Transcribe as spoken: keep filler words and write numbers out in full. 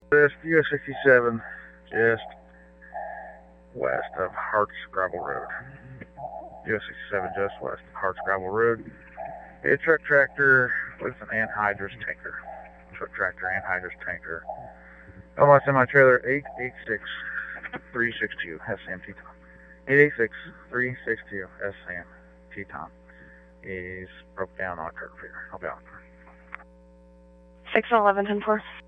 West U S sixty-seven, just west of Harts Gravel Road. U S sixty-seven, just west of Harts Gravel Road. A truck tractor with an anhydrous tanker. Truck tractor anhydrous tanker. Oh, my semi-trailer eight eight six, three six two S M T Tom. eight eight six, three six two S M T Tom. He's broke down on a truck feeder. I'll be on. six eleven ten four.